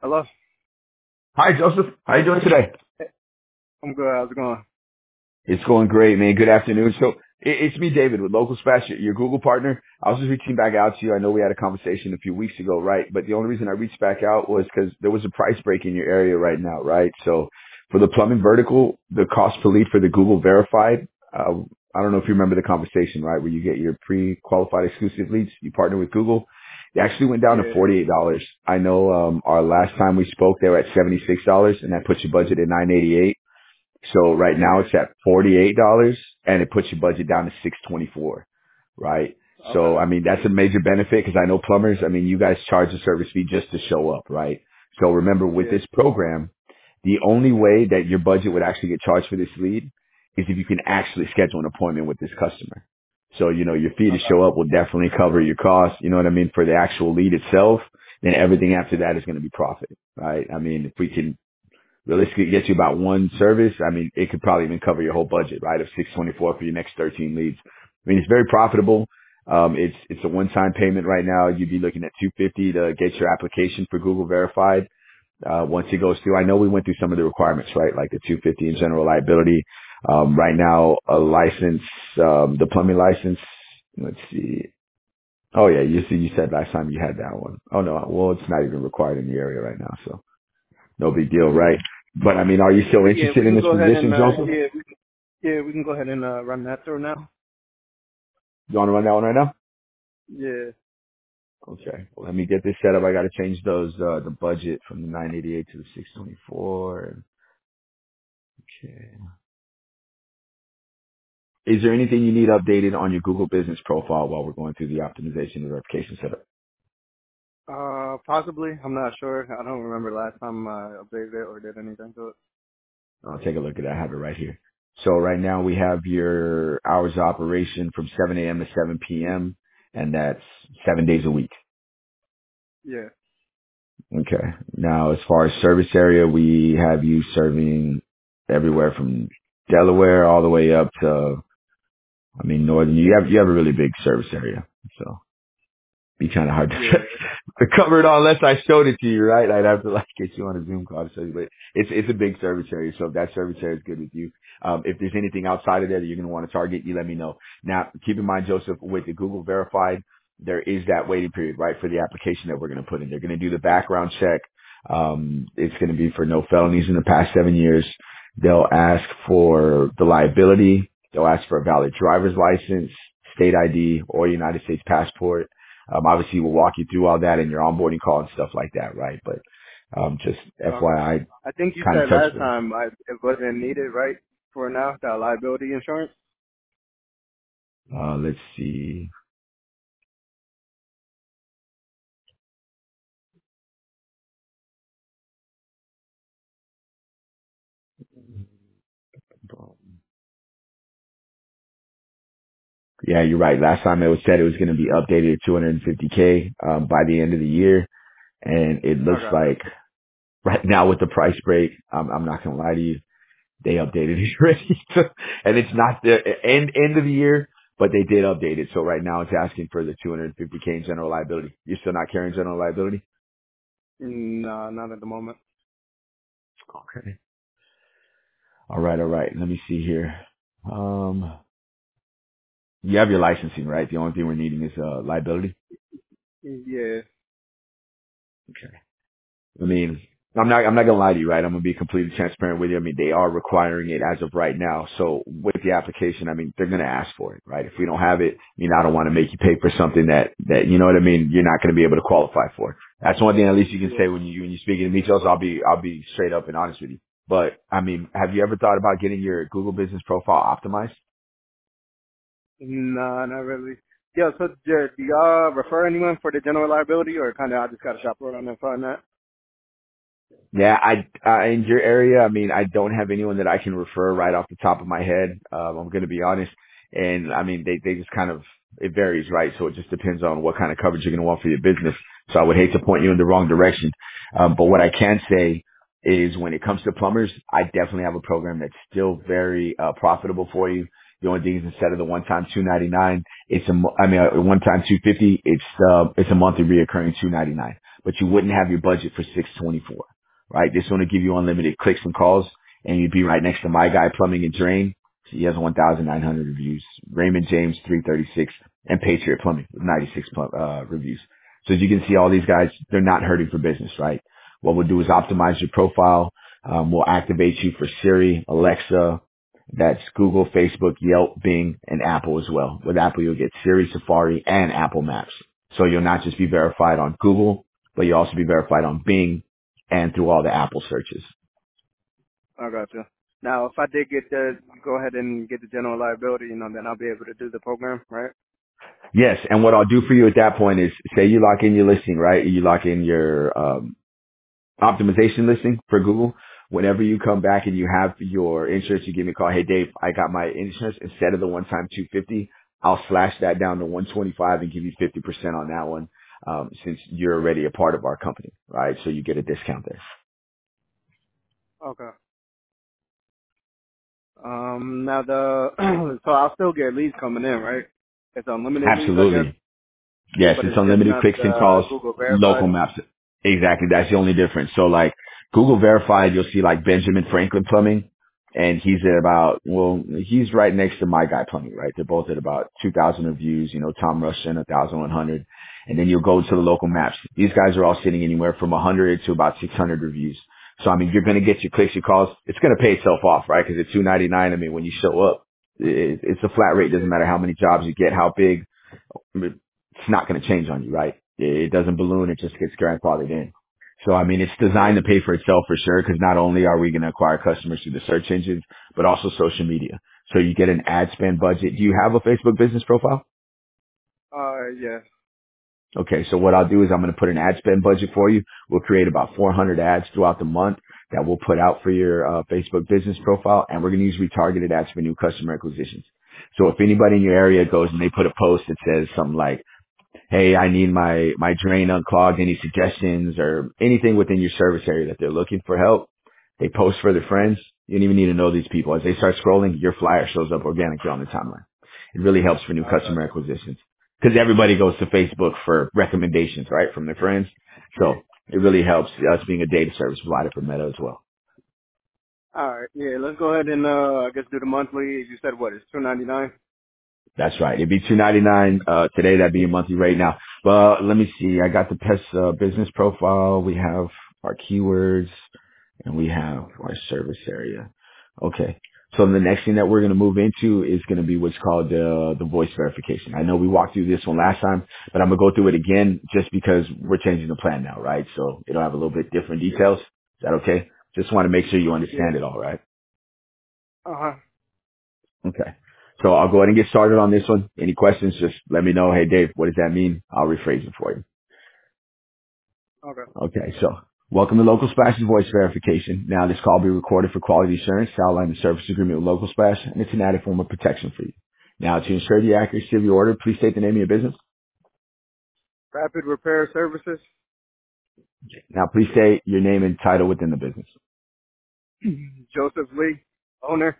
Hello. Hi, Joseph. How you doing today? Hey, I'm good. How's it going? It's going great, man. Good afternoon. So it's me, David, with Local Splash, your Google partner. I was just reaching back out to you. I know we had a conversation a few weeks ago, right? But the only reason I reached back out was because there was a price break in your area right now, right? So for the plumbing vertical, the cost per lead for the Google verified, I don't know if you remember the conversation, right? Where you get your pre-qualified exclusive leads, you partner with Google. They actually went down to Yeah. $48. I know, our last time we spoke, they were at $76 and that puts your budget at 988. So right now Yeah. it's at $48 and it puts your budget down to 624, right? So, Okay. I mean, that's a major benefit because I know plumbers, I mean, you guys charge a service fee just to show up, right? So remember with Yeah. this program, the only way that your budget would actually get charged for this lead is if you can actually schedule an appointment with this customer. So, your fee to Okay. show up will definitely cover your costs, you know what I mean, for the actual lead itself. Then everything after that is going to be profit, right? I mean, if we can realistically get you about one service, I mean, it could probably even cover your whole budget, right? Of 624 for your next 13 leads. I mean, it's very profitable. It's a one-time payment right now. You'd be looking at 250 to get your application for Google verified. Once it goes through, I know we went through some of the requirements, right? Like the 250 in general liability. Right now, a license, the plumbing license, let's see. Oh yeah, you said last time you had that one. Oh no, well, it's not even required in the area right now, so no big deal, right? But I mean, are you still Yeah. We interested in can this go ahead and position, Joseph? we can go ahead and run that through now. You want to run that one right now? Yeah. Okay. Well, let me get this set up. I got to change the budget from the 988 to the 624. Okay. Is there anything you need updated on your Google business profile while we're going through the optimization and verification setup? Possibly. I'm not sure. I don't remember last time I updated it or did anything to it. I'll take a look at it. I have it right here. So right now we have your hours of operation from 7 a.m. to 7 p.m. and that's 7 days a week. Yeah. Okay. Now, as far as service area, we have you serving everywhere from Delaware all the way up to, I mean, northern. You have a really big service area, so be kind of hard to, Yeah. to cover it all unless I showed it to you, right? I'd have to like get you on a Zoom call to show you, but it's a big service area. So if that service area is good with you, if there's anything outside of there that you're going to want to target, you let me know. Now, keep in mind, Joseph, with the Google verified, there is that waiting period, right, for the application that we're going to put in. They're going to do the background check. It's going to be for no felonies in the past 7 years. They'll ask for the liability. They'll ask for a valid driver's license, state ID, or United States passport. Obviously, we'll walk you through all that in your onboarding call and stuff like that, right? But just Okay. FYI, I think you kind of said touch last base. time it wasn't needed, right? For now, that liability insurance. Let's see. Yeah, you're right. Last time it was said it was going to be updated to 250K by the end of the year, and it looks Okay. like right now with the price break, I'm not going to lie to you, they updated it already, and it's not the end of the year, but they did update it. So right now it's asking for the 250K in general liability. You're still not carrying general liability? No, not at the moment. Okay. All right, all right. Let me see here. Um, you have your licensing, right? The only thing we're needing is liability. Yeah. Okay. I mean, I'm not gonna lie to you, right? I'm gonna be completely transparent with you. I mean, they are requiring it as of right now. So with the application, I mean, they're gonna ask for it, right? If we don't have it, I mean, I don't want to make you pay for something that you know what I mean. You're not gonna be able to qualify for. That's one thing at least you can Yeah. say when you're speaking to me, Charles. I'll be straight up and honest with you. But I mean, have you ever thought about getting your Google business profile optimized? Nah, not really. Yeah, so do y'all refer anyone for the general liability or kind of I just got to shop around and find that? Yeah, in your area, I mean, I don't have anyone that I can refer right off the top of my head. I'm going to be honest. And I mean, they just kind of, it varies, right? So it just depends on what kind of coverage you're going to want for your business. So I would hate to point you in the wrong direction. But what I can say is when it comes to plumbers, I definitely have a program that's still very, profitable for you. The only thing is instead of the one-time 299, it's a one-time 250, it's a monthly reoccurring 299. but you wouldn't have your budget for 624, right? This one will give you unlimited clicks and calls, and you'd be right next to My Guy Plumbing and Drain. He has 1,900 reviews. Raymond James, 336, and Patriot Plumbing with 96 reviews. So as you can see, all these guys, they're not hurting for business, right? What we'll do is optimize your profile. We'll activate you for Siri, Alexa, that's Google, Facebook, Yelp, Bing, and Apple as well. With Apple, you'll get Siri, Safari, and Apple Maps. So you'll not just be verified on Google, but you'll also be verified on Bing and through all the Apple searches. I gotcha. Now, if I did get go ahead and get the general liability, then I'll be able to do the program, right? Yes, and what I'll do for you at that point is, say you lock in your listing, right? You lock in your optimization listing for Google. Whenever you come back and you have your insurance, you give me a call. Hey, Dave, I got my insurance. Instead of the one-time 250, I'll slash that down to 125 and give you 50% on that one, since you're already a part of our company, right? So you get a discount there. Okay. Now so I'll still get leads coming in, right? It's unlimited leads, I guess, Absolutely. Yes, but it's it's just unlimited not clicks and calls, Google local verified. maps. Exactly. That's the only difference. So like Google verified, you'll see like Benjamin Franklin Plumbing, and he's at about, well, he's right next to My Guy Plumbing, right? They're both at about 2,000 reviews, Tom Rushton, 1,100. And then you'll go to the local maps. These guys are all sitting anywhere from 100 to about 600 reviews. So, I mean, you're going to get your clicks, your calls. It's going to pay itself off, right? Because at $2.99, I mean, when you show up, it's a flat rate. Doesn't matter how many jobs you get, how big. It's not going to change on you, right? It doesn't balloon. It just gets grandfathered in. So, I mean, it's designed to pay for itself for sure, because not only are we going to acquire customers through the search engines, but also social media. So you get an ad spend budget. Do you have a Facebook business profile? Yeah. Okay, so what I'll do is I'm going to put an ad spend budget for you. We'll create about 400 ads throughout the month that we'll put out for your Facebook business profile, and we're going to use retargeted ads for new customer acquisitions. So if anybody in your area goes and they put a post that says something like, hey, I need my drain unclogged, any suggestions or anything within your service area that they're looking for help, they post for their friends. You don't even need to know these people. As they start scrolling, your flyer shows up organically on the timeline. It really helps for new I customer gotcha. acquisitions, because everybody goes to Facebook for recommendations, right, from their friends. So it really helps us being a data service provider for Meta as well. All right. Yeah, let's go ahead and I guess do the monthly. You said what? It's $2.99. That's right. It'd be $2.99 today. That'd be your monthly rate now. But let me see. I got the pest business profile. We have our keywords, and we have our service area. Okay. So the next thing that we're going to move into is going to be what's called the voice verification. I know we walked through this one last time, but I'm going to go through it again just because we're changing the plan now, right? So it'll have a little bit different details. Is that okay? Just want to make sure you Yeah. understand it all, right? Uh-huh. Okay. So I'll go ahead and get started on this one. Any questions, just let me know. Hey, Dave, what does that mean? I'll rephrase it for you. Okay. Okay. So welcome to Local Splash's voice verification. Now this call will be recorded for quality assurance to outline the service agreement with Local Splash, and it's an added form of protection for you. Now to ensure the accuracy of your order, please state the name of your business. Rapid Repair Services. Now please state your name and title within the business. Joseph Lee, owner.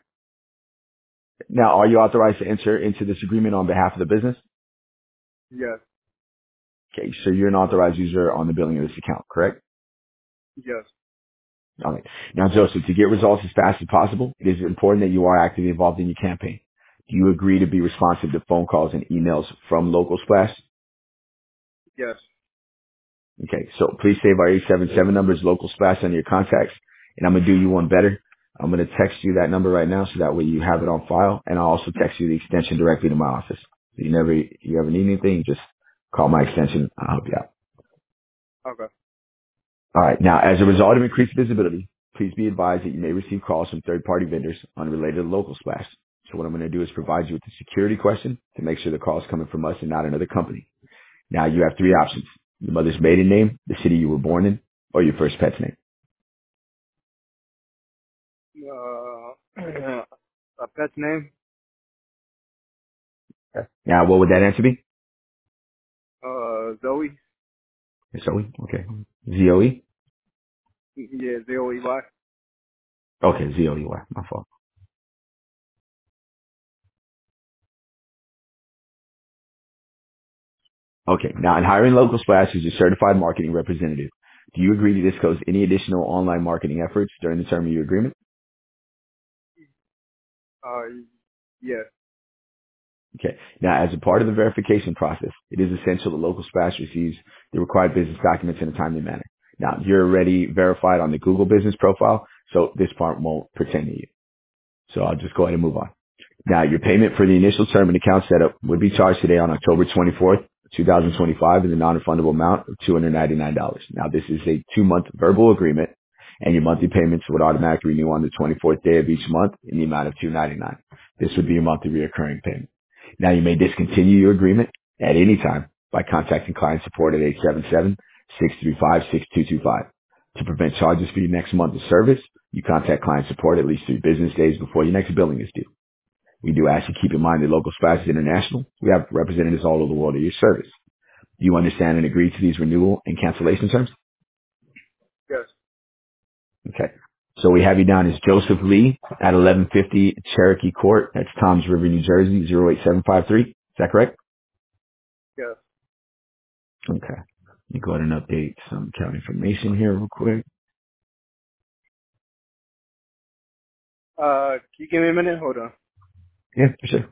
Now, are you authorized to enter into this agreement on behalf of the business? Yes. Okay. So you're an authorized user on the billing of this account, correct? Yes. All right. Now, Joseph, to get results as fast as possible, it is important that you are actively involved in your campaign. Do you agree to be responsive to phone calls and emails from Local Splash? Yes. Okay, so please save our 877 numbers, Local Splash, on your contacts, and I'm going to do you one better. I'm going to text you that number right now so that way you have it on file, and I'll also text you the extension directly to my office. So you ever need anything, you just call my extension. I'll help you out. Okay. All right. Now, as a result of increased visibility, please be advised that you may receive calls from third-party vendors unrelated to Local Splash. So what I'm going to do is provide you with a security question to make sure the call is coming from us and not another company. Now, you have three options: your mother's maiden name, the city you were born in, or your first pet's name. A pet's name. Okay. Now, what would that answer be? Zoe. Zoe. Okay. Z-O-E? Yeah, Zoey. Okay, Z-O-E-Y. My fault. Okay. Now, in hiring Local Splash as your certified marketing representative, do you agree to disclose any additional online marketing efforts during the term of your agreement? Uh, yes, Okay. Now, as a part of the verification process, it is essential that Local Splash receives the required business documents in a timely manner. Now, you're already verified on the Google business profile, so this part won't pertain to you. So I'll just go ahead and move on. Now, your payment for the initial term and account setup would be charged today on October 24th, 2025 in the non-refundable amount of $299. Now, this is a 2-month verbal agreement, and your monthly payments would automatically renew on the 24th day of each month in the amount of $299. This would be your monthly recurring payment. Now, you may discontinue your agreement at any time by contacting client support at 877-635-6225. To prevent charges for your next month of service, you contact client support at least 3 business days before your next billing is due. We do ask you keep in mind that Local Splash is international. We have representatives all over the world at your service. Do you understand and agree to these renewal and cancellation terms? yes, Okay. So we have you down as Joseph Lee at 1150 Cherokee Court. That's Toms River, New Jersey, 08753. Is that correct? yes. Okay. Let me go ahead and update some account information here real quick. Can you give me a minute? Hold on. Yeah, for sure.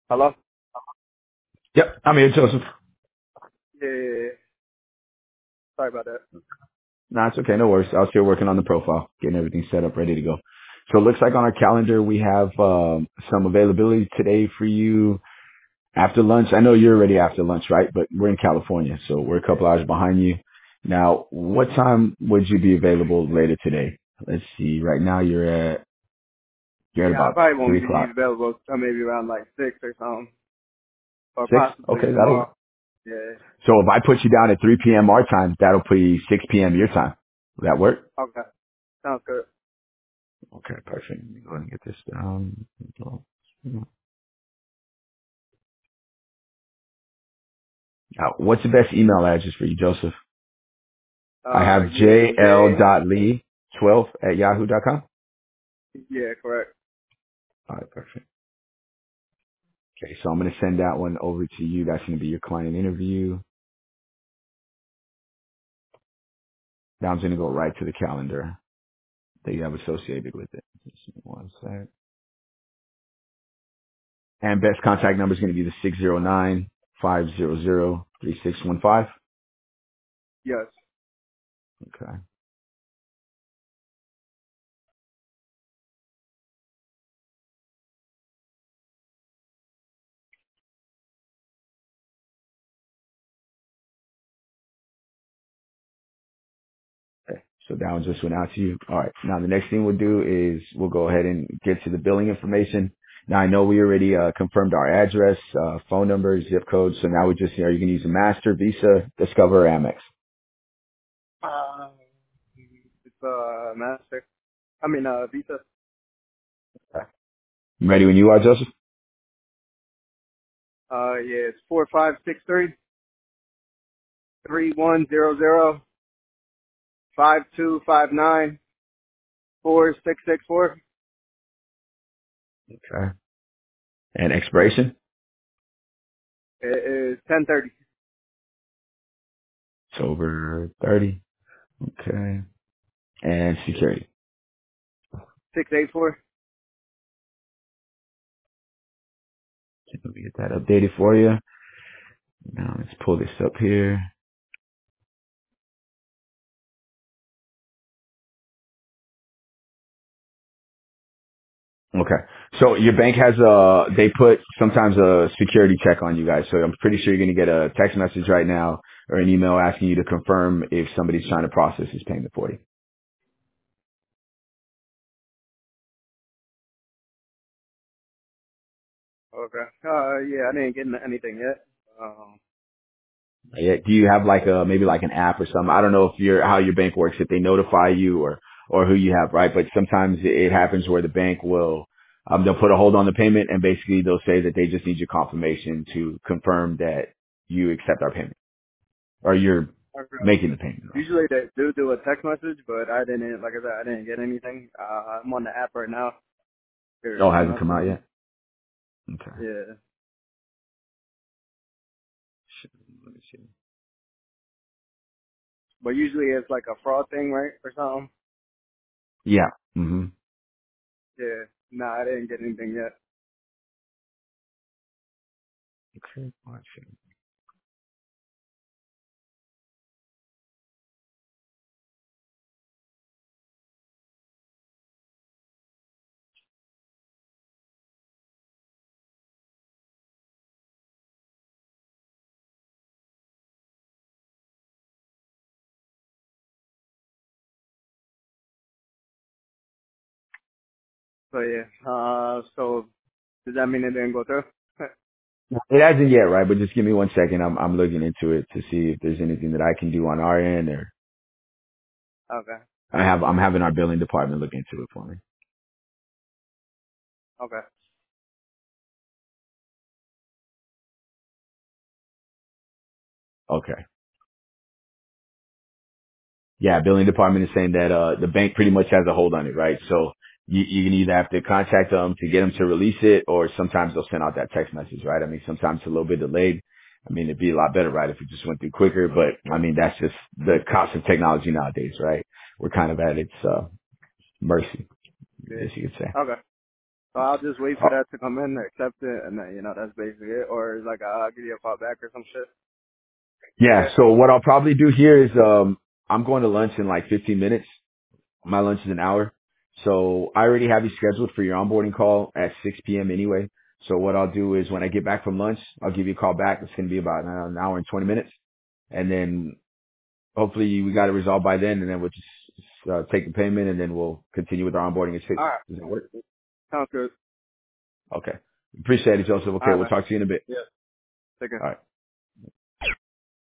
Hello? Yep, I'm here, Joseph. Yeah, yeah, yeah. Sorry about that. Nah, it's okay. No worries. I was here working on the profile, getting everything set up, ready to go. So it looks like on our calendar we have some availability today for you after lunch. I know you're already after lunch, right? But we're in California, so we're a couple hours behind you. Now, what time would you be available later today? Let's see. Right now you're at Yeah, I about probably won't 3 o'clock. be available till maybe around like 6 or something. Or 6? possibly Okay, that'll work. tomorrow. Yeah. So if I put you down at 3 p.m. our time, that'll put you 6 p.m. your time. Will that work? Okay. Sounds good. Okay, perfect. Let me go ahead and get this down. Now, what's the best email address for you, Joseph? I have Yeah, J. jl.lee12 at yahoo.com. Yeah, correct. All right, perfect. Okay, so I'm going to send that one over to you. That's going to be your client interview. Now I'm going to go right to the calendar that you have associated with it. Just one sec. And best contact number is going to be the 609-500-3615. Yes. Okay. Okay. So that one just went out to you. All right. Now the next thing we'll do is we'll go ahead and get to the billing information. Now I know we already confirmed our address, phone number, zip code. So now we just are you going to use a Master, Visa, Discover, or Amex? Uh, it's Master. Visa. Okay. You ready when you are, Joseph? Yeah, it's 4563-3100-5259-4664. Okay. And expiration? It is 1030. October 30. Okay. And security. 684. Let me get that updated for you. Now let's pull this up here. Okay. So your bank has they put sometimes a security check on you guys. So I'm pretty sure you're going to get a text message right now or an email asking you to confirm if somebody's trying to process this payment for you. Okay. Yeah, I didn't get anything yet. Yeah. Do you have like a, maybe like an app or something? I don't know if how your bank works, if they notify you or who you have, right? But sometimes it happens where the bank will, they'll put a hold on the payment and basically they'll say that they just need your confirmation to confirm that you accept our payment or you're Okay. making the payment. Usually they do a text message, but I didn't, like I said, I didn't get anything. I'm on the app right now. No, There's it hasn't come out nothing. yet. Okay. Yeah. Let me see. But usually it's like a fraud thing, right? Or something. Yeah. Mm-hmm. Yeah. Nah, I didn't get anything yet. Okay. Let's see. So yeah. So does that mean it didn't go through? It hasn't yet, right? But just give me one second. I'm looking into it to see if there's anything that I can do on our end, or Okay. I'm having our billing department look into it for me. Okay. Okay. Yeah, billing department is saying that the bank pretty much has a hold on it, right? So you can either have to contact them to get them to release it, or sometimes they'll send out that text message, right? I mean, sometimes it's a little bit delayed. I mean, it'd be a lot better, right, if it just went through quicker. But I mean, that's just the cost of technology nowadays, right? We're kind of at its mercy, I Yeah. guess you could say. Okay. So I'll just wait for that to come in, accept it, and then, that's basically it. Or like, I'll give you a call back or some shit. Yeah. So what I'll probably do here is, I'm going to lunch in like 15 minutes. My lunch is an hour. So I already have you scheduled for your onboarding call at 6 p.m. anyway. So what I'll do is when I get back from lunch, I'll give you a call back. It's going to be about an hour and 20 minutes. And then hopefully we got it resolved by then. And then we'll just take the payment and then we'll continue with our onboarding at 6. All right. Does that work? Sounds good. Okay. Appreciate it, Joseph. All Okay. right, We'll man. talk to you in a bit. Yeah. Take care. All right.